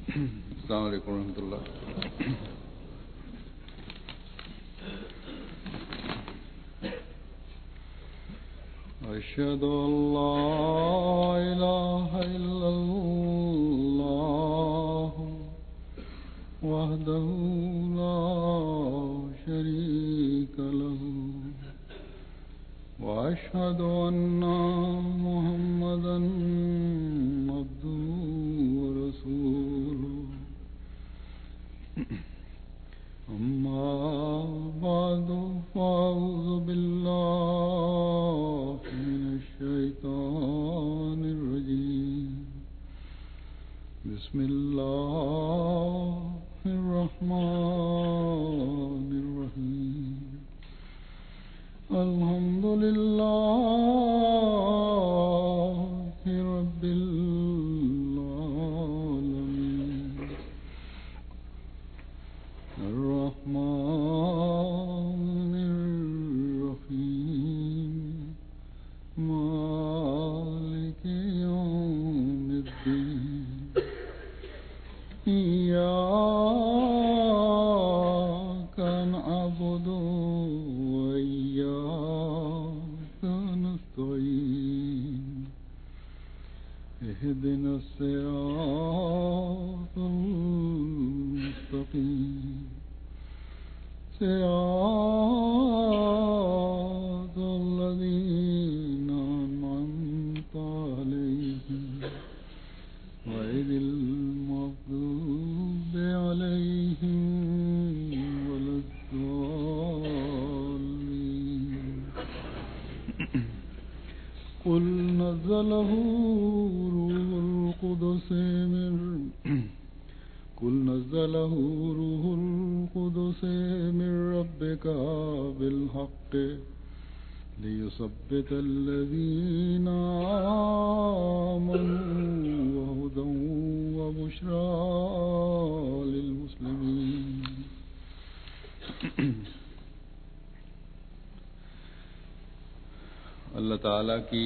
السلام علیکم ورحمۃ اللہ. اشہد ان لا الہ الا اللہ وحدہ لا شریک لہ واشہد ان محمدا عبدہ ورسولہ. اما بعد فاعوذ باللہ من الشیطان الرجیم. بسم اللہ الرحمن الرحیم. الحمد للہ رب العالمین الرحمن الرحیم مالک یوم الدین. إياك نعبد وإياك نستعين. اهدنا الصراط المستقيم صراط الذين أنعمت عليهم غير المغضوب عليهم ولا الضالين. قل نزله روح القدس من ربك بالحق ليثبت الذين آمنوا وهدى وبشرى للمسلمين. اللہ تعالیٰ کی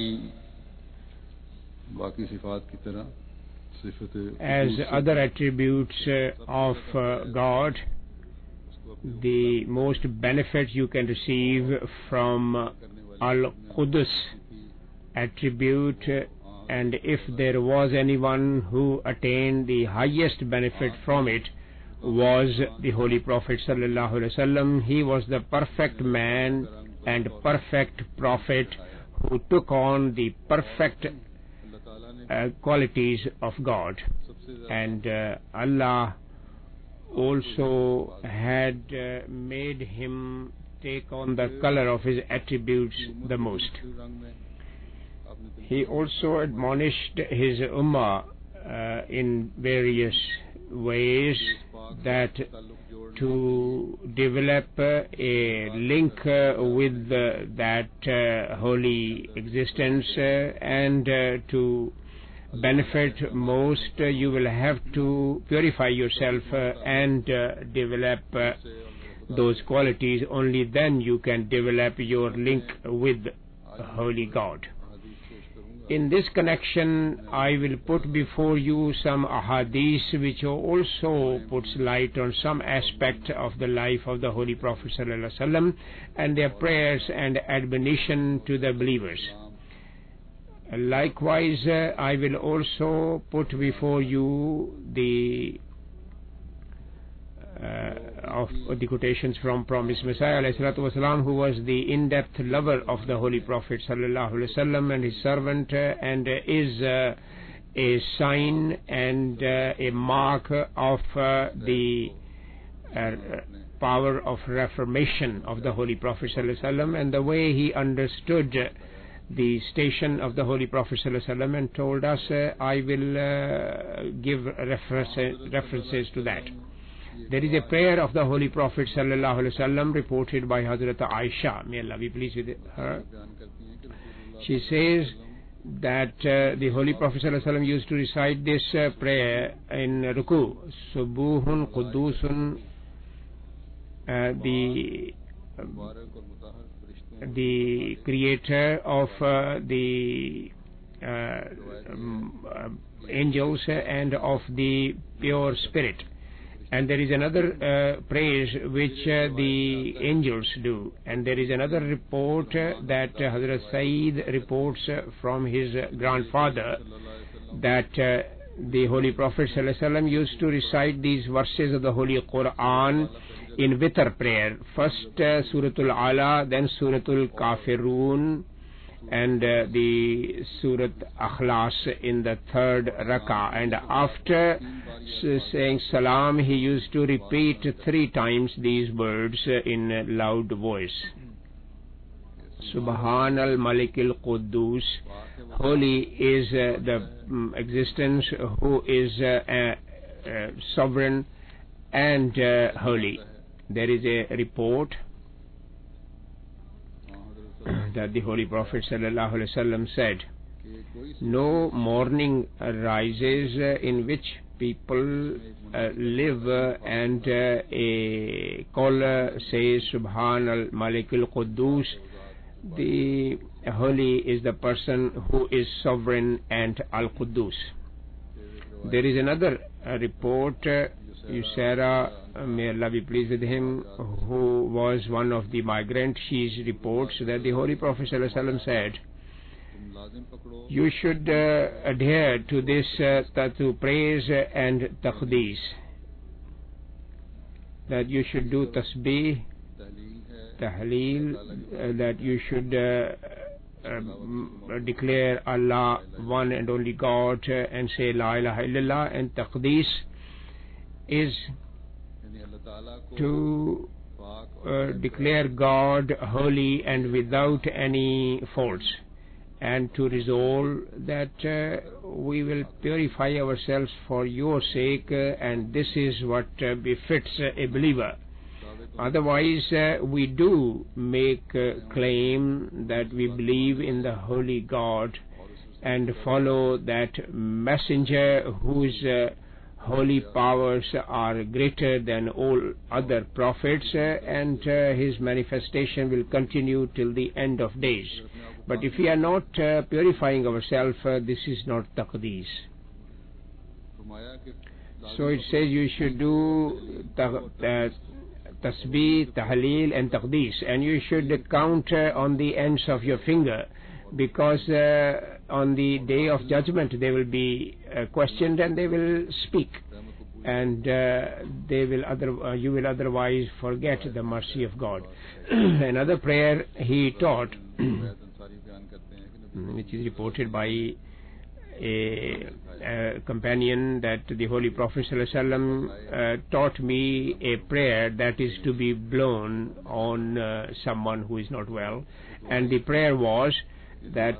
باقی صفات کی طرح as other attributes of God, the most benefit you can receive from Al-Qudus attribute, and if there was anyone who attained the highest benefit from it, was the Holy Prophet sallallahu alaihi wasallam. He was the perfect man and perfect prophet who took on the perfect qualities of God, and Allah also had made him take on the color of his attributes the most. He also admonished his ummah in various ways that to develop a link with that holy existence and to benefit most, you will have to purify yourself and develop those qualities. Only then you can develop your link with Holy God. In this connection, I will put before you some ahadith which also puts light on some aspect of the life of the Holy Prophet ﷺ and their prayers and admonition to the believers. Likewise, I will also put before you the quotations from Promised Messiah ﷺ, who was the in-depth lover of the Holy Prophet ﷺ and his servant, and is a sign and a mark of the power of reformation of the Holy Prophet ﷺ, and the way he understood the station of the Holy Prophet ﷺ and told us. I will give references to that. There is a prayer of the Holy Prophet ﷺ reported by Hazrat Aisha, may Allah be pleased with her. She says that the Holy Prophet ﷺ used to recite this prayer in Ruku. Subuhun Qudusun, the creator of the angels and of the pure spirit. And there is another praise which the angels do. And there is another report that Hazrat Saeed reports from his grandfather that the Holy Prophet ﷺ used to recite these verses of the Holy Quran in witr prayer. First Suratul Ala, then Suratul Kafirun, and the Surat Akhlas in the third rak'ah. And after saying Salam, he used to repeat 3 times these words in a loud voice. Subhan al-Malik al-Quddus. Holy is the existence who is sovereign and holy. There is a report that the Holy Prophet ﷺ said, no morning rises in which people live and a caller says Subhan al-Malik al-Quddus. The holy is the person who is sovereign and al-Quddus. There is another report, Yusara, may Allah be pleased with him, who was one of the migrants. She reports that the Holy Prophet ﷺ said, you should adhere to this to praise and taqdees, that you should do tasbih, tahleel, that you should declare Allah one and only God and say La ilaha illallah. And taqdees is to declare God holy and without any faults, and to resolve that we will purify ourselves for your sake, and this is what befits a believer. Otherwise, we do make claim that we believe in the holy God and follow that messenger whose holy powers are greater than all other prophets, and his manifestation will continue till the end of days. But if we are not purifying ourselves, this is not taqdees. So it says you should do tasbih, tahleel and taqdees, and you should count on the ends of your finger, because on the day of judgment they will be questioned and they will speak, and you will otherwise forget the mercy of God. Another prayer he taught, which is reported by a companion, that the Holy Prophet ﷺ taught me a prayer that is to be blown on someone who is not well. And the prayer was that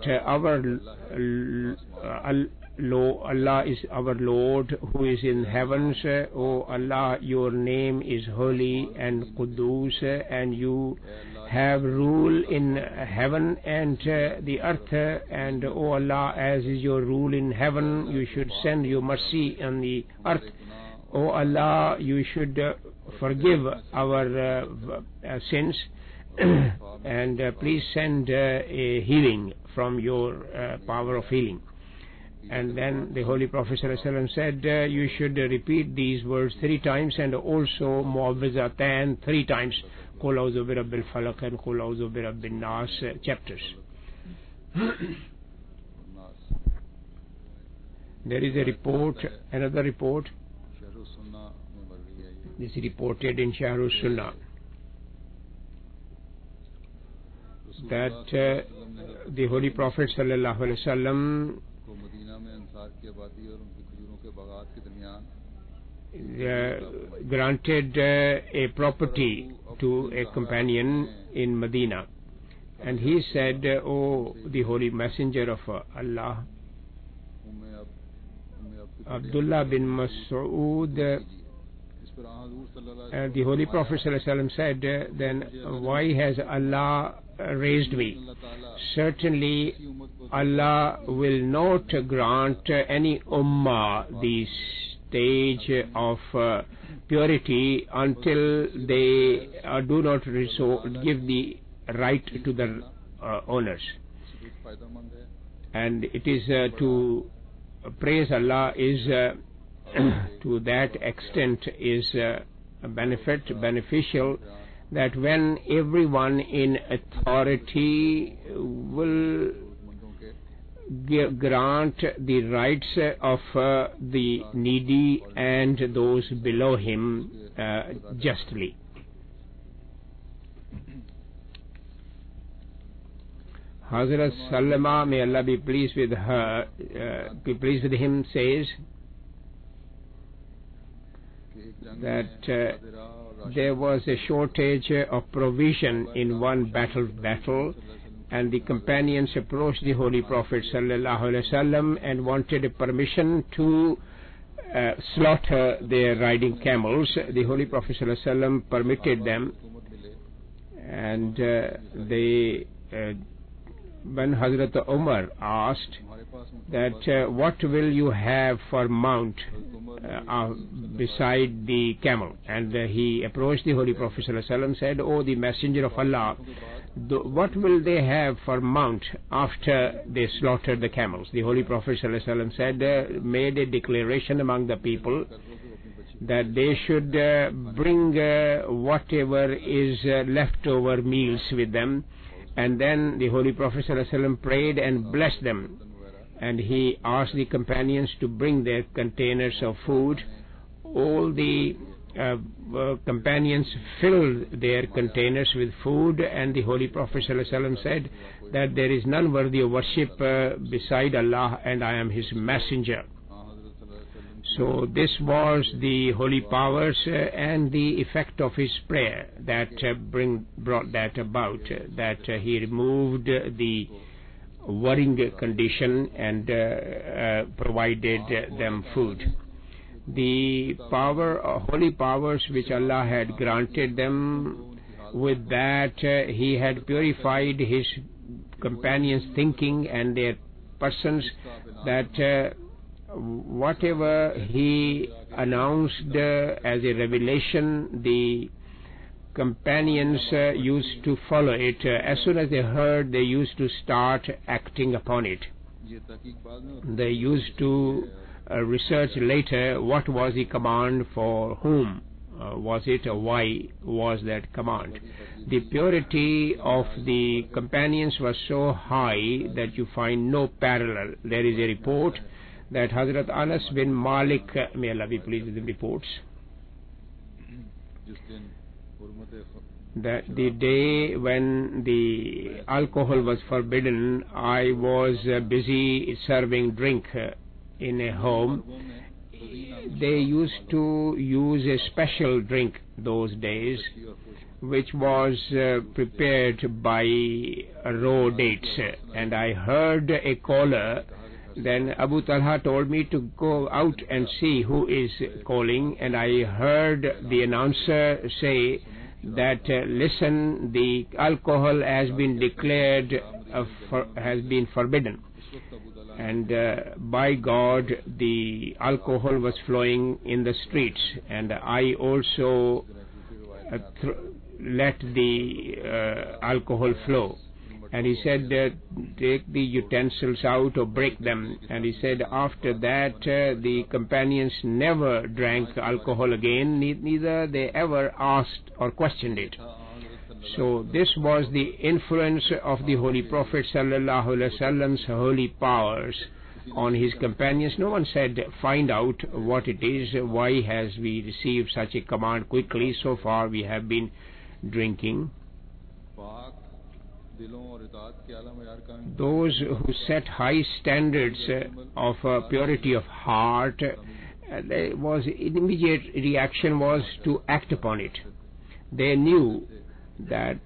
Allah is our Lord who is in heavens. O Allah, your name is holy and Quddus, and you have rule in heaven and the earth. And O Allah, as is your rule in heaven, you should send your mercy on the earth. O Allah, you should forgive our sins and please send a healing from your power of healing. And then the Holy Prophet ﷺ said you should repeat these words 3 times, and also Mu'awwizatan 3 times, Qul a'udhu bi rabbil falaq and Qul a'udhu bi rabbin nas chapters. There is a report, another report, this is reported in Shahrul Sunnah, that the Holy Prophet ﷺ granted a property to a companion in Medina, and he said, O the Holy Messenger of Allah, Abdullah bin Mas'ud, the Holy Prophet ﷺ said, then why has Allah raised me? Certainly Allah will not grant any ummah the stage of purity until they do not give the right to the owners. And it is to praise Allah is to that extent is beneficial that when everyone in authority will grant the rights of the needy and those below him justly. Hazrat Salama, may Allah be pleased with her, be pleased with him, says that there was a shortage of provision in one battle, and the companions approached the Holy Prophet ﷺ and wanted a permission to slaughter their riding camels. The Holy Prophet ﷺ permitted them, and when Hazrat Umar asked that what will you have for mount beside the camel, and he approached the Holy Prophet ﷺ, said, "Oh, the Messenger of Allah, what will they have for mount after they slaughter the camels?" The Holy Prophet ﷺ said, made a declaration among the people that they should bring whatever is leftover meals with them. And then the Holy Prophet ﷺ prayed and blessed them, and he asked the companions to bring their containers of food. All the companions filled their containers with food, and the Holy Prophet ﷺ said that there is none worthy of worship beside Allah, and I am his messenger. So this was the holy powers and the effect of his prayer that brought that about, that he removed the worrying condition and provided them food. The holy powers which Allah had granted them, with that he had purified his companions' thinking and their persons, that whatever he announced as a revelation, the companions used to follow it. As soon as they heard, they used to start acting upon it. They used to research later what was the command, for whom was it, or why was that command. The purity of the companions was so high that you find no parallel. There is a report that Hazrat Anas bin Malik, may Allah be pleased with the reports, that the day when the alcohol was forbidden, I was busy serving drink in a home. They used to use a special drink those days, which was prepared by raw dates, and I heard a caller. Then Abu Talha told me to go out and see who is calling, and I heard the announcer say that listen, the alcohol has been declared has been forbidden, and by God the alcohol was flowing in the streets, and I also let the alcohol flow. And he said, take the utensils out or break them. And he said, after that, the companions never drank alcohol again, neither they ever asked or questioned it. So this was the influence of the Holy Prophet ﷺ's holy powers on his companions. No one said, find out what it is, why has we received such a command quickly, so far we have been drinking. Those who set high standards of purity of heart, immediate reaction was to act upon it. They knew that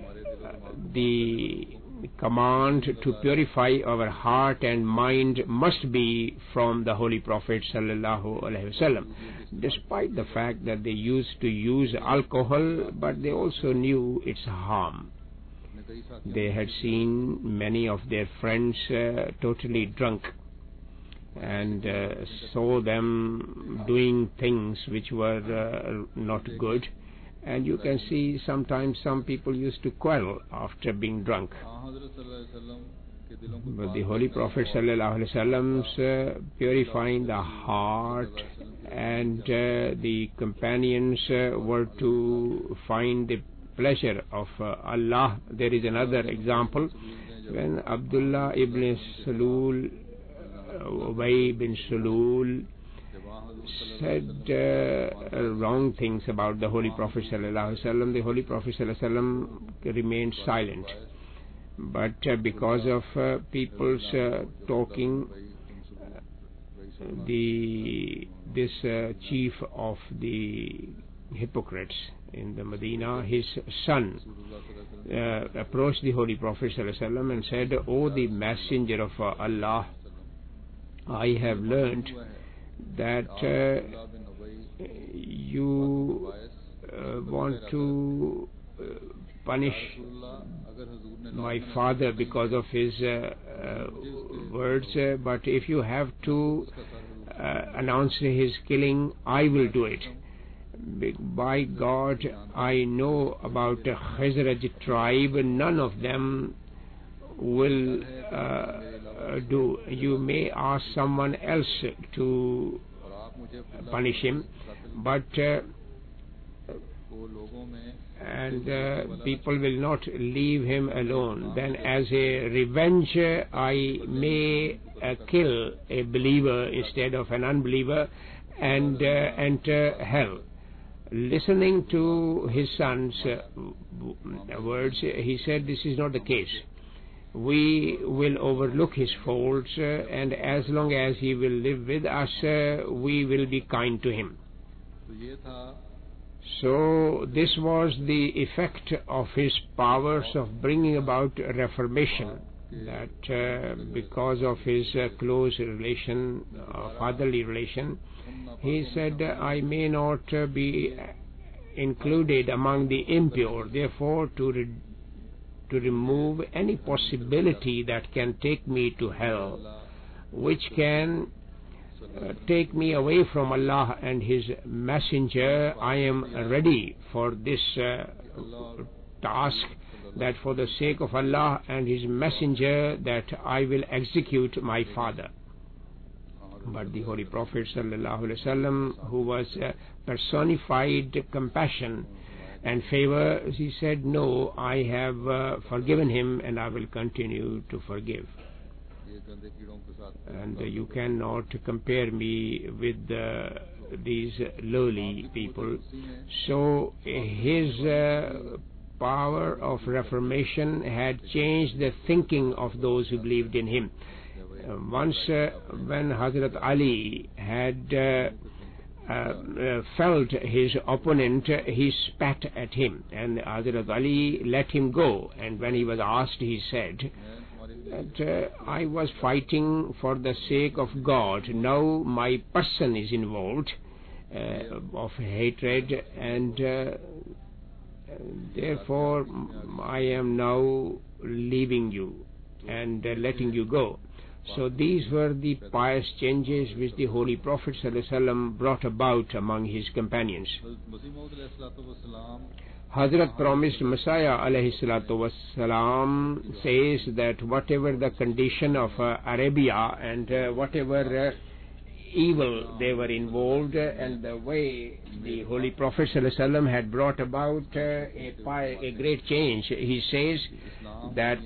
the command to purify our heart and mind must be from the Holy Prophet ﷺ, despite the fact that they used to use alcohol, but they also knew its harm. They had seen many of their friends totally drunk, and saw them doing things which were not good, and you can see sometimes some people used to quarrel after being drunk. But the Holy Prophet ﷺ's purifying the heart, and the companions were to find the pleasure of Allah. There is another example when Abdullah ibn Salul, Ubay bin Salul, said wrong things about the Holy Prophet ﷺ. The Holy Prophet ﷺ remained silent. But because of people's talking, this chief of the hypocrites in the Medina, his son, approached the Holy Prophet ﷺ and said, "O the Messenger of Allah, I have learned that you want to punish my father because of his words, but if you have to announce his killing, I will do it. By God, I know about the Khazraj tribe, none of them will do. You may ask someone else to punish him, but people will not leave him alone. Then as a revenge, I may kill a believer instead of an unbeliever and enter hell." Listening to his son's words, he said, "This is not the case. We will overlook his faults, and as long as he will live with us, we will be kind to him." So this was the effect of his powers of bringing about reformation, that because of his close relation, fatherly relation, he said, "I may not be included among the impure, therefore to remove any possibility that can take me to hell, which can take me away from Allah and His Messenger, I am ready for this task, that for the sake of Allah and His Messenger, that I will execute my father." But the Holy Prophet ﷺ, who was personified compassion and favor, he said, "No, I have forgiven him and I will continue to forgive. And you cannot compare me with these lowly people." So his power of reformation had changed the thinking of those who believed in him. Once when Hazrat Ali had felt his opponent, he spat at him, and Hazrat Ali let him go. And when he was asked, he said that I was fighting for the sake of God. Now my person is involved of hatred, and therefore I am now leaving you and letting you go. So these were the pious changes which the Holy Prophet ﷺ brought about among his companions. Hazrat promised Messiah ﷺ says that whatever the condition of Arabia and whatever evil they were involved, and the way the Holy Prophet ﷺ had brought about a great change, he says that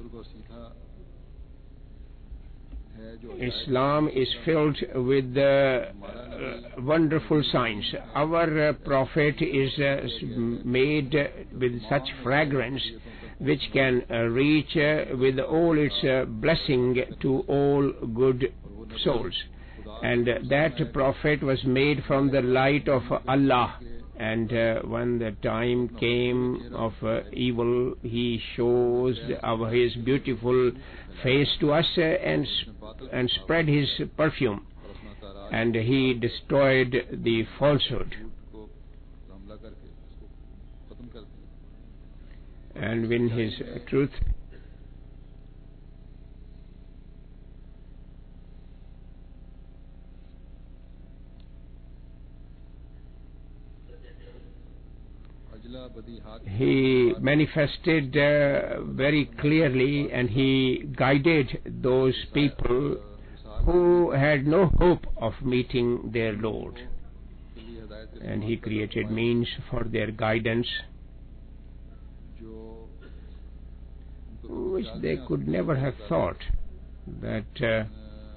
Islam is filled with wonderful signs. Our Prophet is made with such fragrance which can reach with all its blessing to all good souls. And that Prophet was made from the light of Allah. And when the time came of evil, he shows his beautiful face to us and spread his perfume, and he destroyed the falsehood. And when his truth he manifested very clearly, and he guided those people who had no hope of meeting their Lord, and he created means for their guidance which they could never have thought that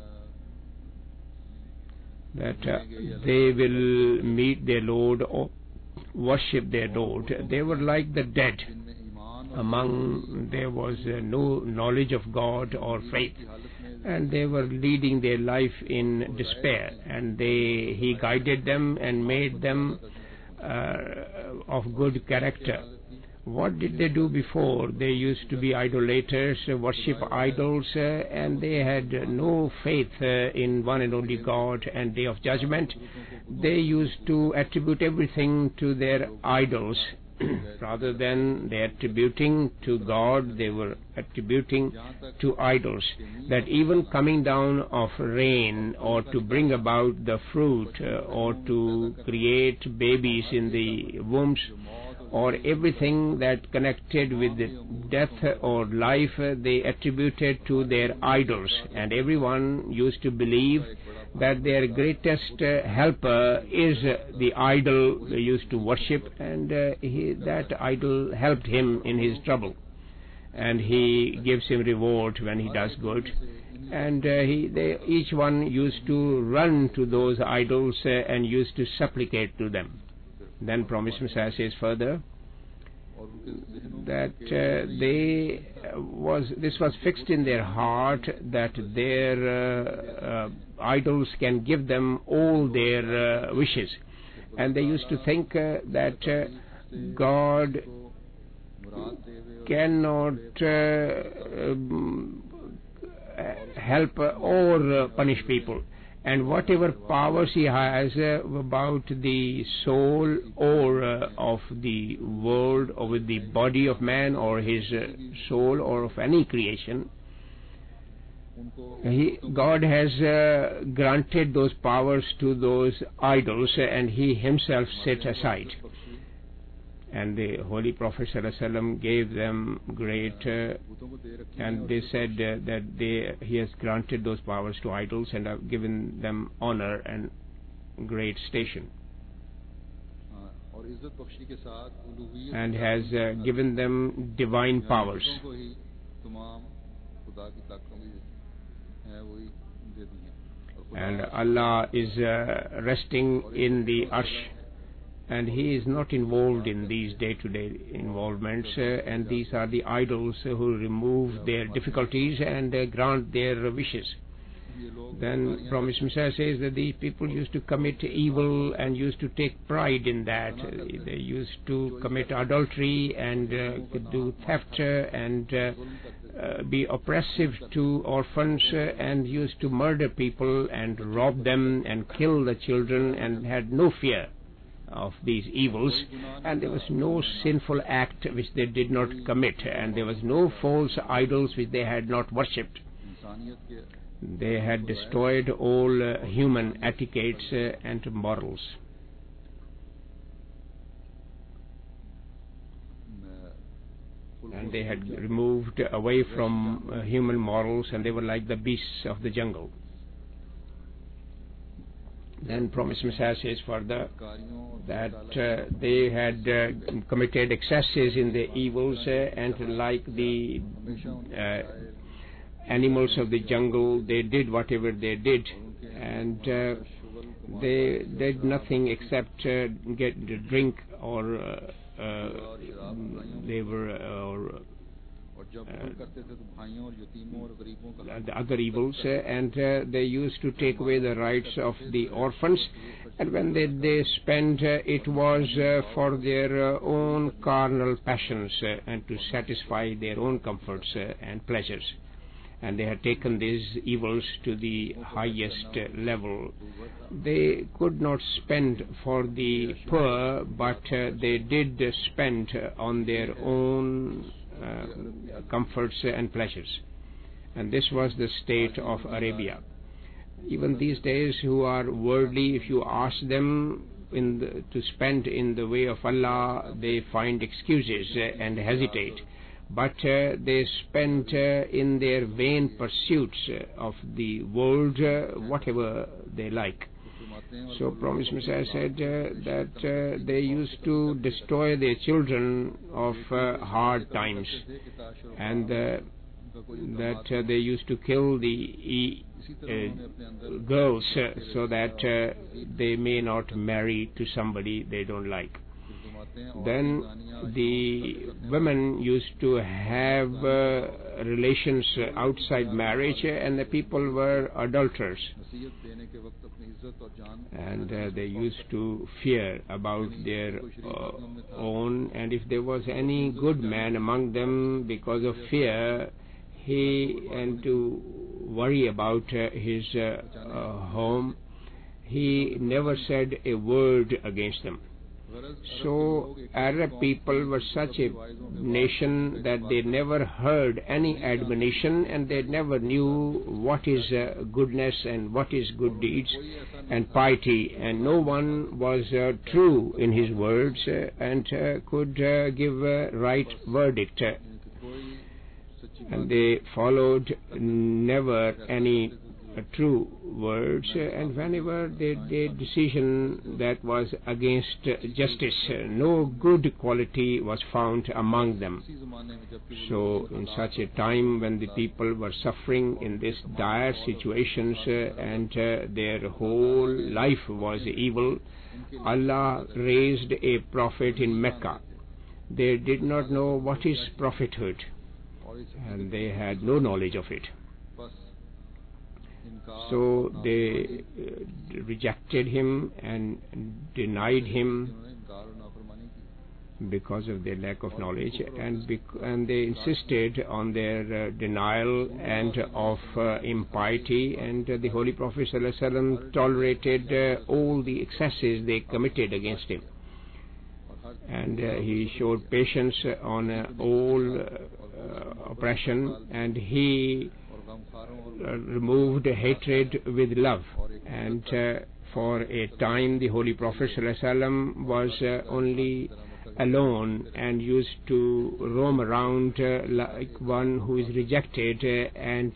they will meet their Lord or worship their Lord. They were like the dead. There was no knowledge of God or faith, and they were leading their life in despair, and he guided them and made them of good character. What did they do before? They used to be idolaters, worship idols, and they had no faith in one and only God and Day of Judgment. They used to attribute everything to their idols. Rather than they attributing to God, they were attributing to idols. That even coming down of rain, or to bring about the fruit, or to create babies in the wombs, or everything that connected with death or life, they attributed to their idols. And everyone used to believe that their greatest helper is the idol they used to worship, and that idol helped him in his trouble, and he gives him reward when he does good. And each one used to run to those idols and used to supplicate to them. Then Promised Messiah says further that this was fixed in their heart, that their idols can give them all their wishes, and they used to think that God cannot help or punish people, and whatever powers he has about the soul or of the world, or with the body of man, or his soul, or of any creation, God has granted those powers to those idols, and he himself set aside. And the Holy Prophet ﷺ gave them great, and they said that he has granted those powers to idols and have given them honor and great station, and has given them divine powers. And Allah is resting in the Arsh, and he is not involved in these day-to-day involvements, and these are the idols who remove their difficulties and grant their wishes. Then Promised Messiah says that these people used to commit evil and used to take pride in that. They used to commit adultery and do theft and be oppressive to orphans, and used to murder people and rob them and kill the children, and had no fear of these evils, and there was no sinful act which they did not commit, and there was no false idols which they had not worshipped. They had destroyed all human etiquettes and morals. And they had removed away from human morals, and they were like the beasts of the jungle. Then Promised Messiah says further that they had committed excesses in the evils, and like the animals of the jungle, they did whatever they did, and they did nothing except get drink, or they were the other evils, and they used to take away the rights of the orphans, and when they spent, it was for their own carnal passions and to satisfy their own comforts and pleasures. And they had taken these evils to the highest level. They could not spend for the poor, but they did spend on their own comforts and pleasures. And this was the state of Arabia. Even these days, who are worldly, if you ask them to spend in the way of Allah, they find excuses and hesitate. But they spend in their vain pursuits of the world whatever they like. So Promised Messiah said that they used to destroy their children of hard times, and that they used to kill the girls so that they may not marry to somebody they don't like. Then the women used to have relations outside marriage, and the people were adulterers, and they used to fear about their own, and if there was any good man among them, because of fear and to worry about his home, he never said a word against them. So Arab people were such a nation that they never heard any admonition, and they never knew what is goodness and what is good deeds and piety, and no one was true in his words and could give a right verdict, and they followed never any true words, and whenever they did decision that was against justice, no good quality was found among them. So in such a time when the people were suffering in these dire situations and their whole life was evil, Allah raised a prophet in Mecca. They did not know what is prophethood, and they had no knowledge of it. So they rejected him and denied him because of their lack of knowledge, and they insisted on their denial and of impiety, and the Holy Prophet ﷺ tolerated all the excesses they committed against him, and he showed patience on all oppression, and he removed hatred with love. And for a time the Holy Prophet ﷺ was only alone and used to roam around like one who is rejected and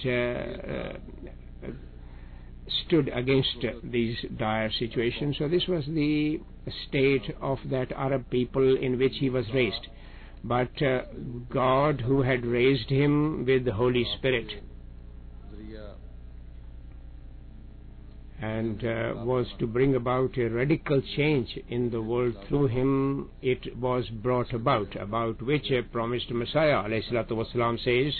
stood against these dire situations. So this was the state of that Arab people in which he was raised. But God, who had raised him with the Holy Spirit and was to bring about a radical change in the world through him, it was brought about which a promised Messiah ﷺ says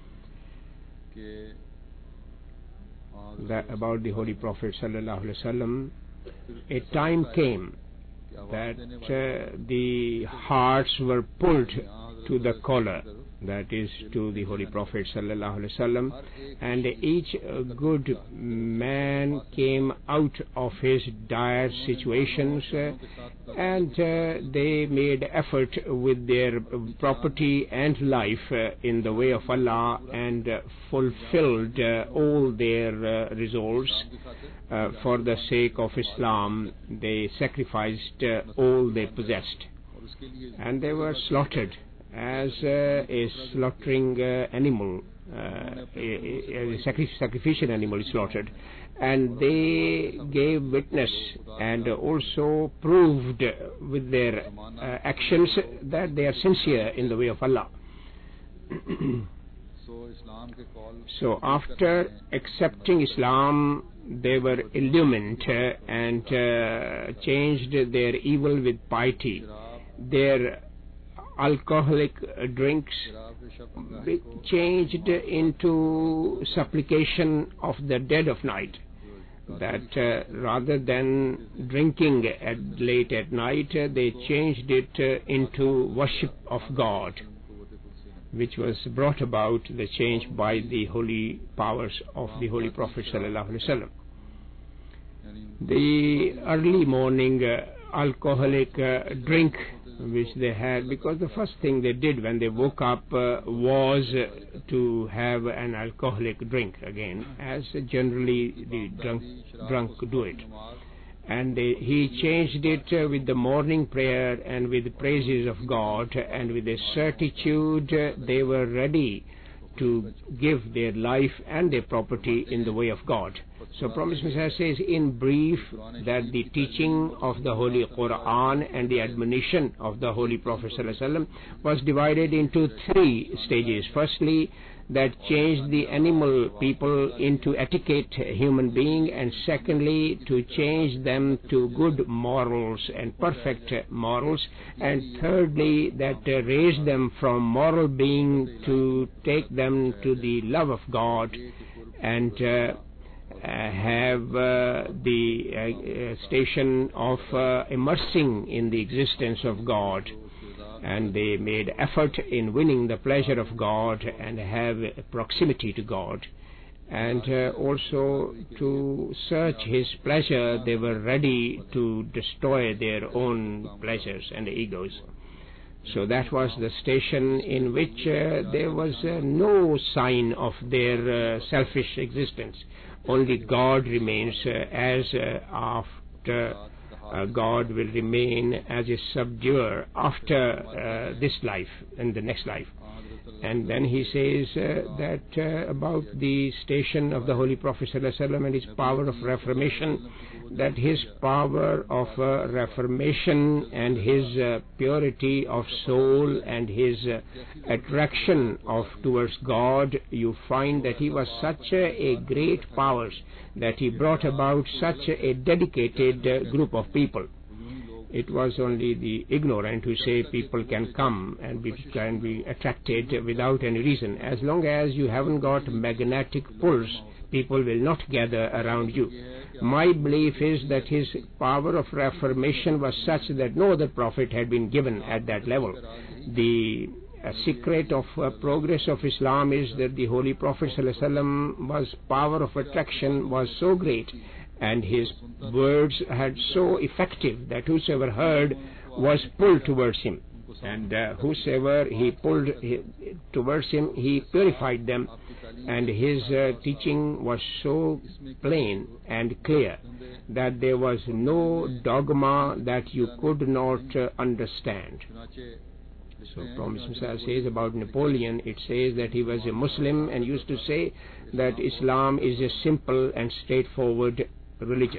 that about the Holy Prophet ﷺ, a time came that the hearts were pulled to the collar, that is to the Holy Prophet ﷺ, and each good man came out of his dire situations, and they made effort with their property and life in the way of Allah, and fulfilled all their resolves for the sake of Islam. They sacrificed all they possessed, and they were slaughtered as a slaughtering animal, a sacrificial animal is slaughtered, and they gave witness and also proved with their actions that they are sincere in the way of Allah. So after accepting Islam, they were illumined and changed their evil with piety. Their alcoholic drinks changed into supplication of the dead of night, that rather than drinking late at night, they changed it into worship of God, which was brought about the change by the holy powers of the Holy Prophet ﷺ. The early morning alcoholic drink which they had, because the first thing they did when they woke up was to have an alcoholic drink again, as generally the drunk do it. And he changed it with the morning prayer and with the praises of God, and with a certitude they were ready to give their life and their property in the way of God. So Promised Messiah says in brief that the teaching of the Holy Quran and the admonition of the Holy Prophet ﷺ was divided into three stages. Firstly, that changed the animal people into etiquette human being, and secondly, to change them to good morals and perfect morals, and thirdly, that raised them from moral being to take them to the love of God and have the station of immersing in the existence of God. And they made effort in winning the pleasure of God and have proximity to God. And also to search His pleasure, they were ready to destroy their own pleasures and egos. So that was the station in which there was no sign of their selfish existence. Only God remains as after God will remain as a subduer after this life and the next life. And then he says that about the station of the Holy Prophet ﷺ and his power of reformation, that his power of reformation and his purity of soul and his attraction towards God, you find that he was such a great power that he brought about such a dedicated group of people. It was only the ignorant who say people can come and can be attracted without any reason. As long as you haven't got magnetic pulse, people will not gather around you. My belief is that his power of reformation was such that no other prophet had been given at that level. The secret of progress of Islam is that the Holy Prophet ﷺ was power of attraction was so great, and his words had so effective that whosoever heard was pulled towards him, and whosoever he pulled towards him, he purified them, and his teaching was so plain and clear that there was no dogma that you could not understand. So Promised Messiah says about Napoleon, it says that he was a Muslim and used to say that Islam is a simple and straightforward religion.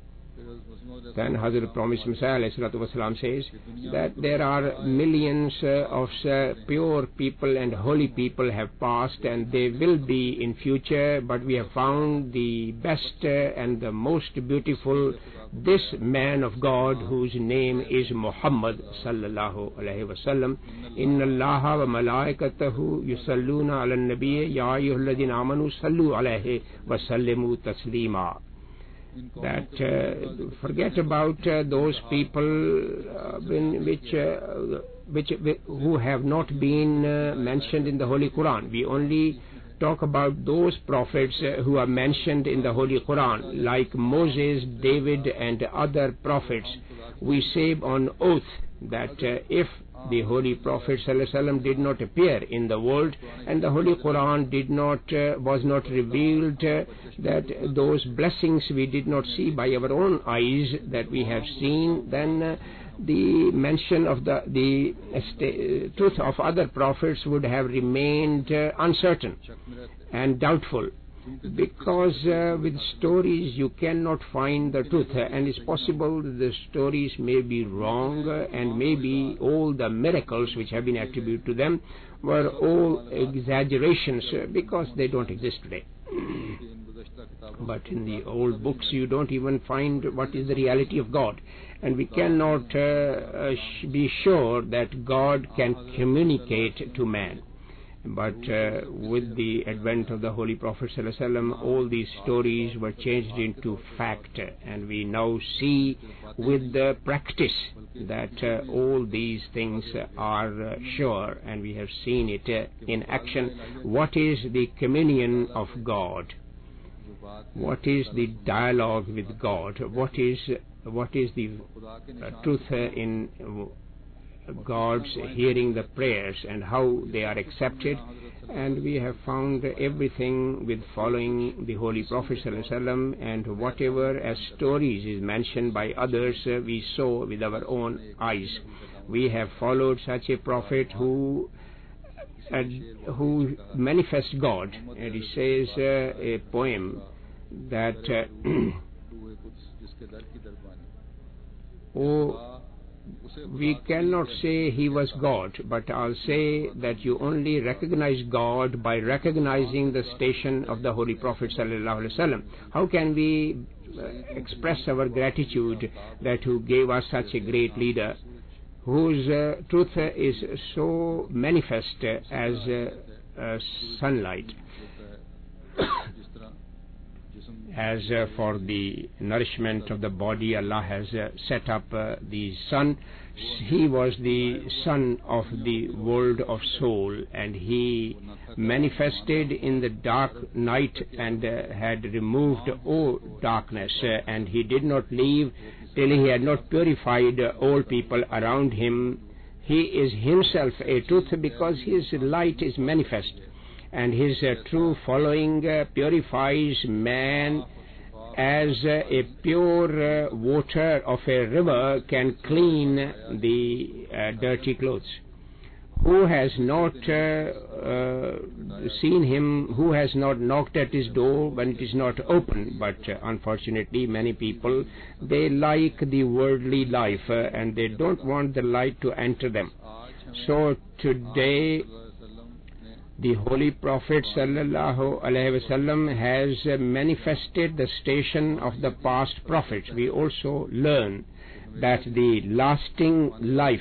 Then Hazrat Promised Messiah ﷺ says that there are millions of pure people and holy people have passed, and they will be in future, but we have found the best and the most beautiful, this man of God whose name is Muhammad sallallahu alaihi wasallam. Inna Allaha wa malaikatahu yusalluna ala nabiyyi ya ayyuhalladhina amanu sallu alaihi wa sallimu taslima. That forget about those people who have not been mentioned in the Holy Quran. We only talk about those prophets who are mentioned in the Holy Quran, like Moses, David, and other prophets. We say on oath that if the Holy Prophet ﷺ did not appear in the world and the Holy Quran was not revealed, that those blessings we did not see by our own eyes that we have seen, then the mention of the truth of other prophets would have remained uncertain and doubtful. Because with stories you cannot find the truth, and it's possible that the stories may be wrong, and maybe all the miracles which have been attributed to them were all exaggerations because they don't exist today. But in the old books you don't even find what is the reality of God, and we cannot be sure that God can communicate to man. But with the advent of the Holy Prophet ﷺ, all these stories were changed into fact, and we now see with the practice that all these things are sure, and we have seen it in action. What is the communion of God? What is the dialogue with God? What is the truth gods hearing the prayers and how they are accepted. And we have found everything with following the Holy Prophet ﷺ, and whatever as stories is mentioned by others, we saw with our own eyes. We have followed such a prophet who manifests God. And he says a poem that we cannot say he was God, but I'll say that you only recognize God by recognizing the station of the Holy Prophet ﷺ. How can we express our gratitude that who gave us such a great leader, whose truth is so manifest as sunlight? As for the nourishment of the body, Allah has set up the sun. He was the sun of the world of soul, and he manifested in the dark night and had removed all darkness, and he did not leave till he had not purified all people around him. He is himself a truth because his light is manifest, and his true following purifies man as a pure water of a river can clean the dirty clothes. Who has not seen him, who has not knocked at his door when it is not open? But unfortunately, many people, they like the worldly life and they don't want the light to enter them. So today, the Holy Prophet ﷺ has manifested the station of the past prophets. We also learn that the lasting life,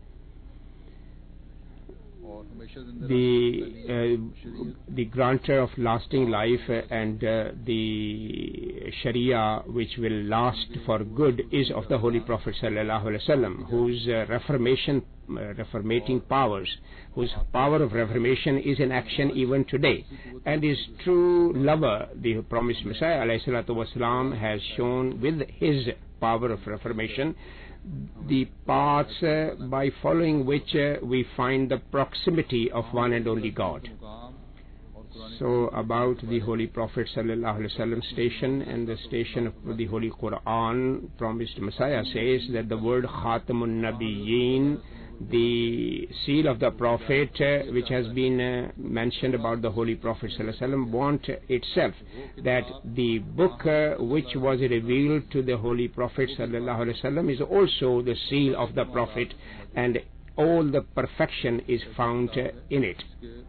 the granter of lasting life and the Sharia which will last for good is of the Holy Prophet ﷺ, whose reformating powers, whose power of reformation is in action even today. And his true lover, the promised Messiah ﷺ, has shown with his power of reformation the paths by following which we find the proximity of one and only God. So about the Holy Prophet ﷺ station and the station of the Holy Quran, promised Messiah says that the word Khatamun Nabiyyin, the seal of the Prophet, which has been mentioned about the Holy Prophet ﷺ, want itself that the book which was revealed to the Holy Prophet ﷺ is also the seal of the Prophet, and all the perfection is found in it.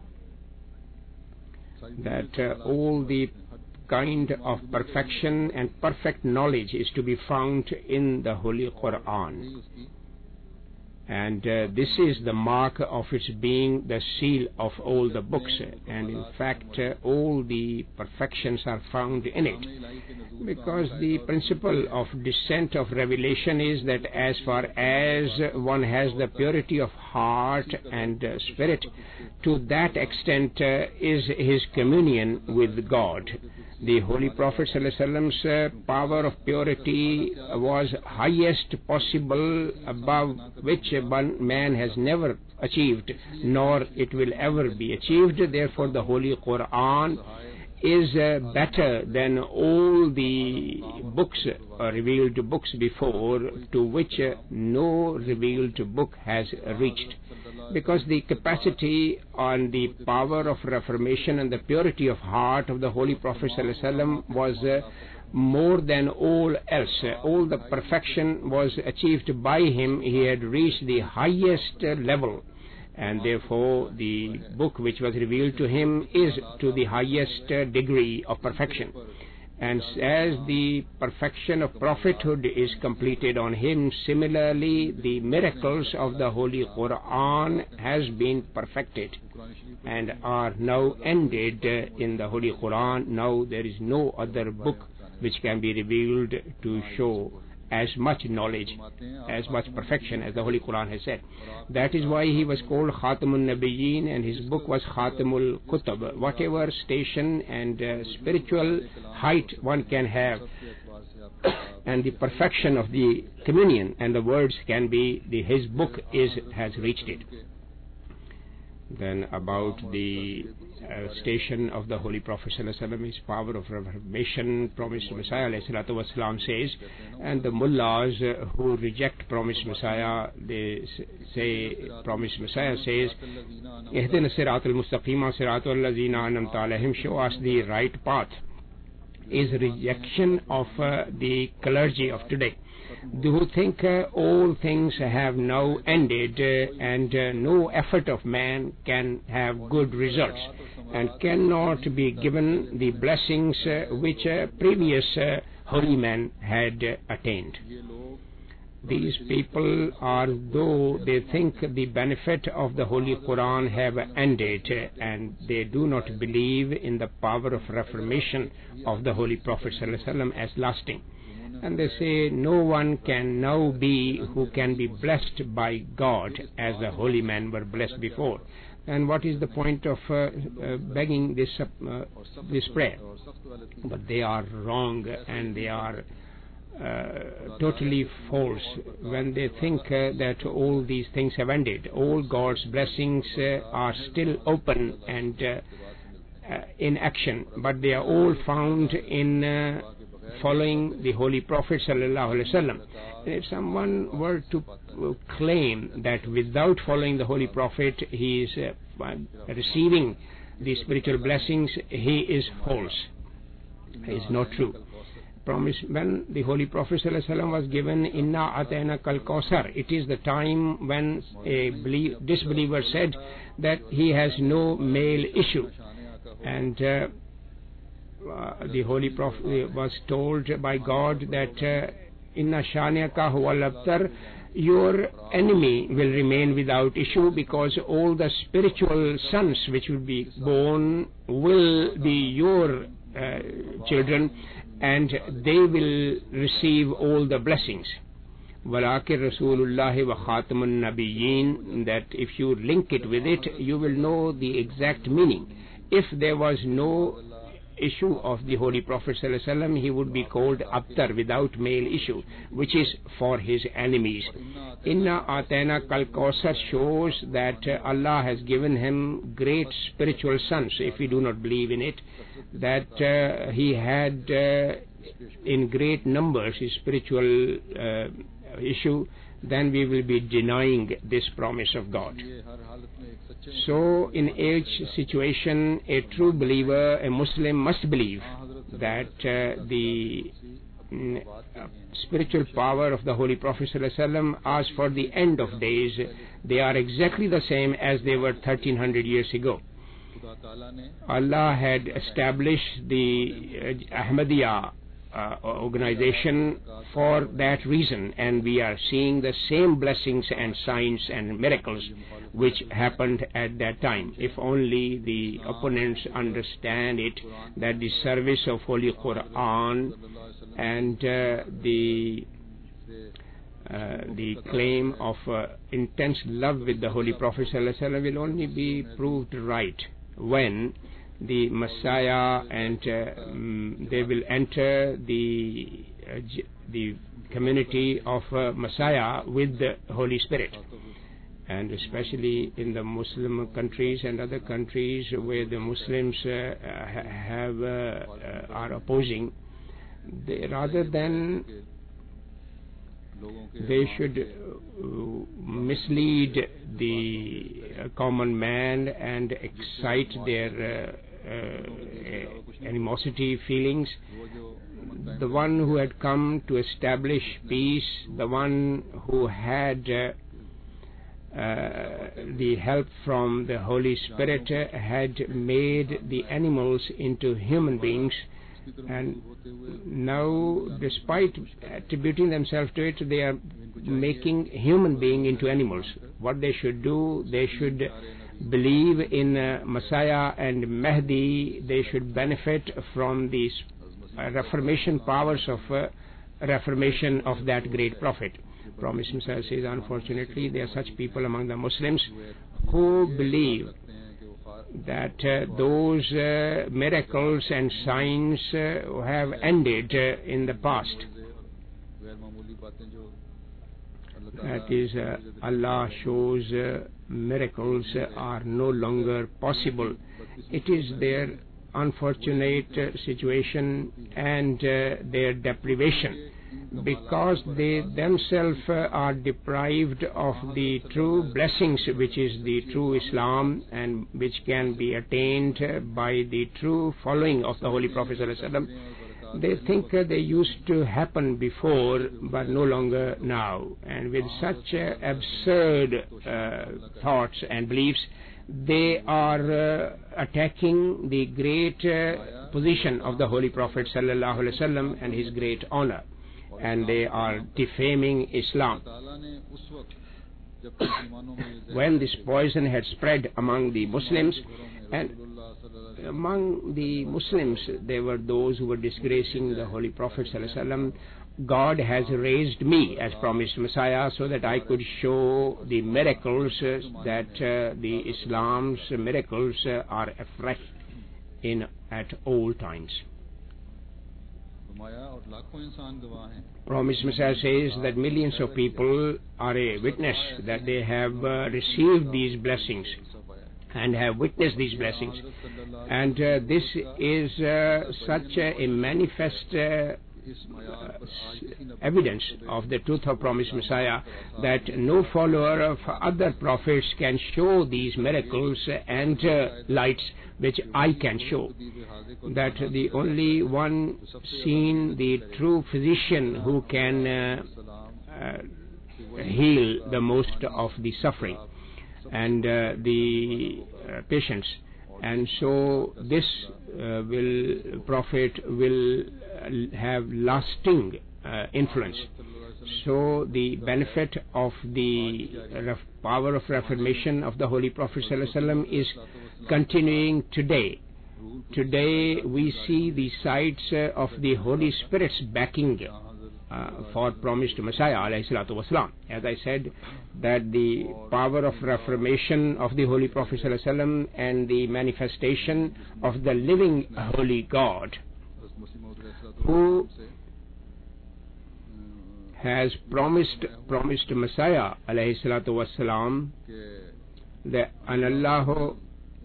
That all the kind of perfection and perfect knowledge is to be found in the Holy Quran. And this is the mark of its being the seal of all the books, and in fact all the perfections are found in it, because the principle of descent of revelation is that as far as one has the purity of heart and spirit, to that extent is his communion with God. The Holy Prophet ﷺ's power of purity was highest possible, above which one man has never achieved, nor it will ever be achieved. Therefore, the Holy Quran is better than all the books, revealed books before, to which no revealed book has reached. Because the capacity and the power of reformation and the purity of heart of the Holy Prophet ﷺ was more than all else. All the perfection was achieved by him. He had reached the highest level, and therefore the book which was revealed to him is to the highest degree of perfection. And as the perfection of prophethood is completed on him, similarly the miracles of the Holy Quran has been perfected and are now ended in the Holy Quran. Now there is no other book which can be revealed to show as much knowledge, as much perfection as the Holy Quran has said. That is why he was called Khatamun Nabiyyin, and his book was Khatamul Kutub. Whatever station and spiritual height one can have and the perfection of the communion, and the words can be his book has reached it. Then about the station of the Holy Prophet ﷺ, his power of reformation, promised Messiah ﷺ says, and the mullahs who reject promised Messiah, they say, promised Messiah says, Ihdina siratul mustaqima siratul lazina anamta alayhim, show us the right path, is rejection of the clergy of today, who think all things have now ended and no effort of man can have good results and cannot be given the blessings which previous holy men had attained. These people are, though they think the benefit of the Holy Quran have ended, and they do not believe in the power of reformation of the Holy Prophet ﷺ as lasting. And they say no one can now be who can be blessed by God as the holy men were blessed before. And what is the point of begging this prayer? But they are wrong, and they are totally false when they think that all these things have ended. All God's blessings are still open and in action, but they are all found in following the Holy Prophet ﷺ. If someone were to claim that without following the Holy Prophet he is receiving the spiritual blessings, he is false. He is not true. When the Holy Prophet ﷺ was given Inna Atayna Kal Kausar, it is the time when a disbeliever said that he has no male issue, and the Holy Prophet was told by God that Inna Shaniaka huwal abtar, your enemy will remain without issue, because all the spiritual sons which will be born will be your children, and they will receive all the blessings. Walakir Rasulullahi wa Khatamun Nabiyyin, that if you link it with it, you will know the exact meaning. If there was no issue of the Holy Prophet ﷺ, he would be called Abtar, without male issue, which is for his enemies. Inna Atayna Kal Kausar shows that Allah has given him great spiritual sons. If we do not believe in it, that he had in great numbers his spiritual issue, then we will be denying this promise of God. So in each situation, a true believer, a Muslim, must believe that the spiritual power of the Holy Prophet ﷺ, as for the end of days, they are exactly the same as they were 1300 years ago. Allah had established the Ahmadiyya organization for that reason, and we are seeing the same blessings and signs and miracles which happened at that time. If only the opponents understand it, that the service of Holy Quran and the claim of intense love with the Holy Prophet ﷺ will only be proved right when the Messiah and they will enter the community of Messiah with the Holy Spirit. And especially in the Muslim countries and other countries where the Muslims are opposing, rather than they should mislead the common man and excite their animosity feelings. The one who had come to establish peace, the one who had the help from the Holy Spirit, had made the animals into human beings, and now, despite attributing themselves to it, they are making human being into animals. What they should do, they should believe in Messiah and Mahdi. They should benefit from these reformation powers of reformation of that great prophet. Promised Messiah says, unfortunately, there are such people among the Muslims who believe that those miracles and signs have ended in the past, that is, Allah shows miracles are no longer possible. It is their unfortunate situation and their deprivation, because they themselves are deprived of the true blessings, which is the true Islam, and which can be attained by the true following of the Holy Prophet ﷺ. They think they used to happen before, but no longer now. And with such absurd thoughts and beliefs, they are attacking the great position of the Holy Prophet ﷺ and his great honor, and they are defaming Islam. When this poison had spread among the Muslims, and among the Muslims there were those who were disgracing the Holy Prophet ﷺ, God has raised me as promised Messiah so that I could show the miracles, that the Islam's miracles are afresh at all times. Promised Messiah says that millions of people are a witness that they have received these blessings and have witnessed these blessings, and this is such a manifest evidence of the truth of promised Messiah that no follower of other prophets can show these miracles and lights which I can show. That the only one seen, the true physician who can heal the most of the suffering and the patients. And so this prophet will have lasting influence. So the benefit of the power of reformation of the Holy Prophet ﷺ is continuing today. Today we see the sights of the Holy Spirit's backing for promised Messiah alayhi salatu wasalam. As I said, that the power of reformation of the Holy Prophet ﷺ and the manifestation of the living Holy God, who has promised Messiah alayhi salatu wasalam, that Allah,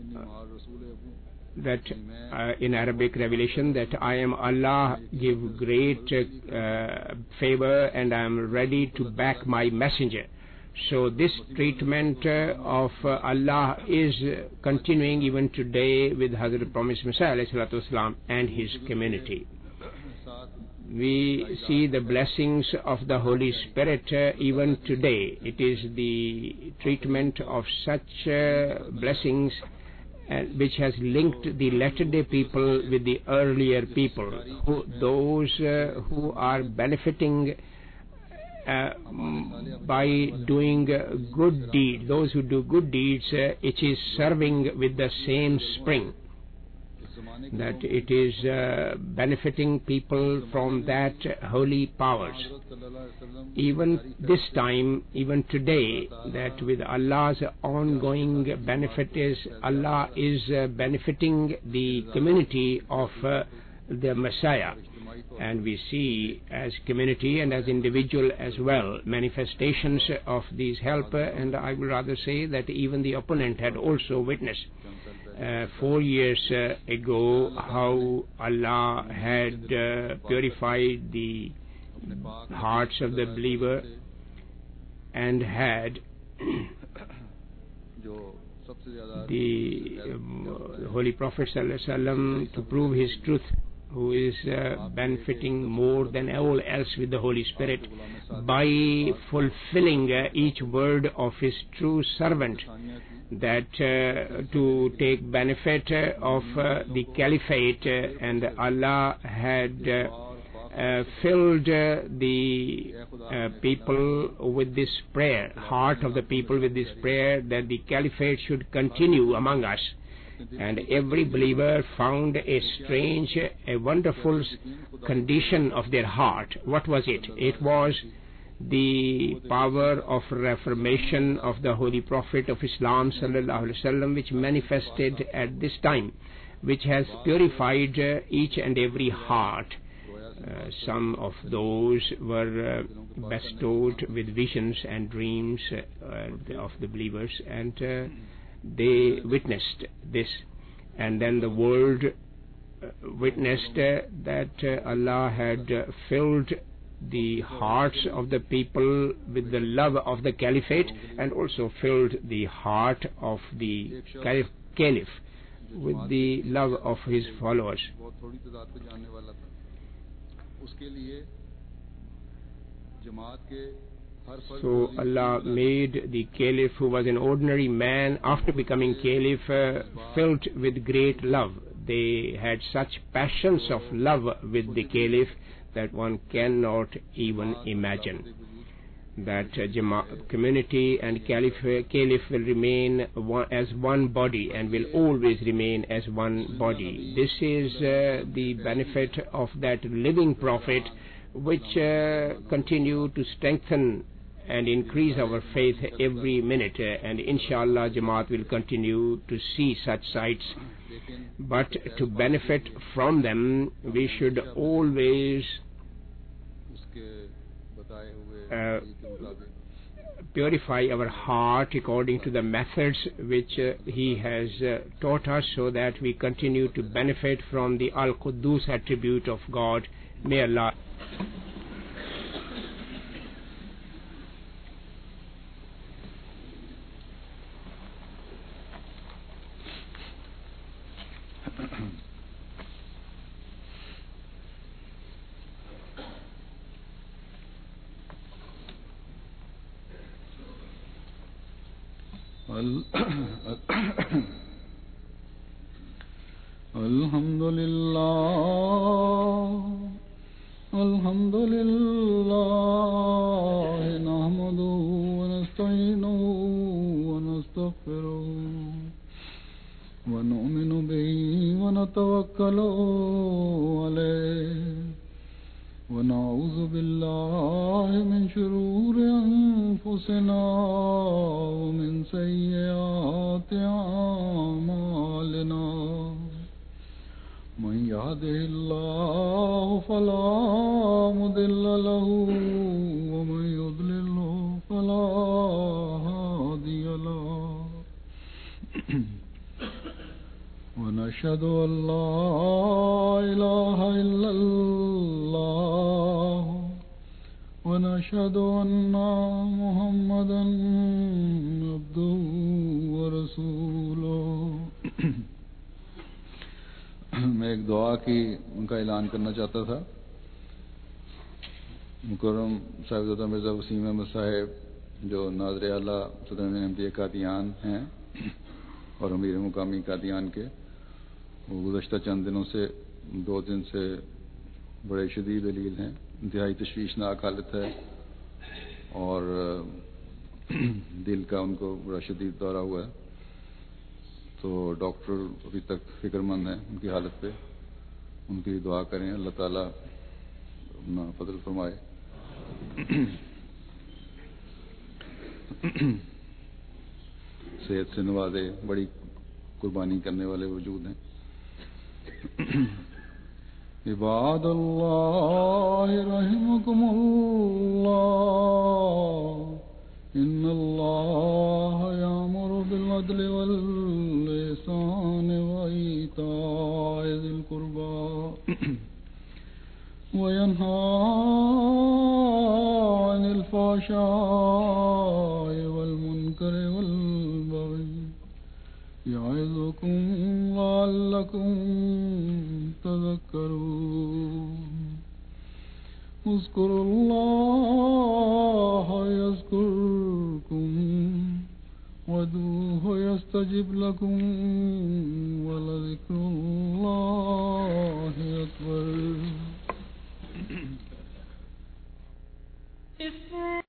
that in Arabic revelation, that I am Allah, give great favor, and I am ready to back my messenger. So this treatment of Allah is continuing even today with Hazrat Promised Messiah alayhi salatu wasalam and his community. We see the blessings of the Holy Spirit even today. It is the treatment of such blessings which has linked the latter-day people with the earlier people, those who are benefiting by doing good deeds. Those who do good deeds, it is serving with the same spring, that it is benefiting people from that holy powers. Even this time, even today, that with Allah's ongoing benefit is Allah is benefiting the community of the Messiah. And we see as community and as individual as well manifestations of these help, and I would rather say that even the opponent had also witnessed 4 years ago how Allah had purified the hearts of the believer and had the Holy Prophet ﷺ to prove his truth, who is benefiting more than all else with the Holy Spirit by fulfilling each word of his true servant, that to take benefit of the caliphate, and Allah had filled the people with this prayer, heart of the people with this prayer, that the caliphate should continue among us. And every believer found a strange, a wonderful condition of their heart. What was it? It was the power of reformation of the Holy Prophet of Islam sallallahu alaihi wasallam, which manifested at this time, which has purified each and every heart. some of those were bestowed with visions and dreams of the believers, and they witnessed this. And then the world witnessed that Allah had filled the hearts of the people with the love of the caliphate, and also filled the heart of the caliph with the love of his followers. So Allah made the caliph, who was an ordinary man, after becoming caliph, filled with great love. They had such passions of love with the caliph that one cannot even imagine. That community and caliph will remain as one body, and will always remain as one body. This is the benefit of that living prophet, which continue to strengthen and increase our faith every minute, and inshallah Jamaat will continue to see such sights. But to benefit from them, we should always purify our heart according to the methods which he has taught us, so that we continue to benefit from the Al-Quddus attribute of God. May Allah Alhamdulillah nahmaduhu wa nasta'inuhu wa nastaghfiruh wa nu'minu bihi wa natawakkalu alayhi wa na'udhu billahi min shururi anfusina wa min sayyiati a'malina. من يهده الله فلا مضل له ومن يضلل فلا هادي له ونشهد أن لا إله إلا الله ونشهد أن محمدا عبده ورسوله. میں ایک دعا کی ان کا اعلان کرنا چاہتا تھا. مکرم صاحبزادہ مرزا وسیم احمد صاحب جو ناظر اعلیٰ صدر احمدیہ قادیان ہیں اور امیر مقامی قادیان کے، وہ گزشتہ چند دنوں سے 2 دن سے بڑے شدید علیل ہیں، انتہائی تشویشناک حالت ہے، اور دل کا ان کو بڑا شدید دورہ ہوا ہے. تو ڈاکٹر ابھی تک فکر مند ہیں ان کی حالت پہ. ان کی دعا کریں، اللہ تعالیٰ اپنا فضل فرمائے. صحت سے نوازے، بڑی قربانی کرنے والے وجود ہیں. عباد اللہ رحمکم اللہ، ان اللہ یامر بالعدل والإحسان وإیتاء ذی القربى وینہی عن الفحشاء والمنکر والبغی یعظکم لعلکم تذکرون. اذکروا اللہ یذکرکم وادعوہ یستجب لکم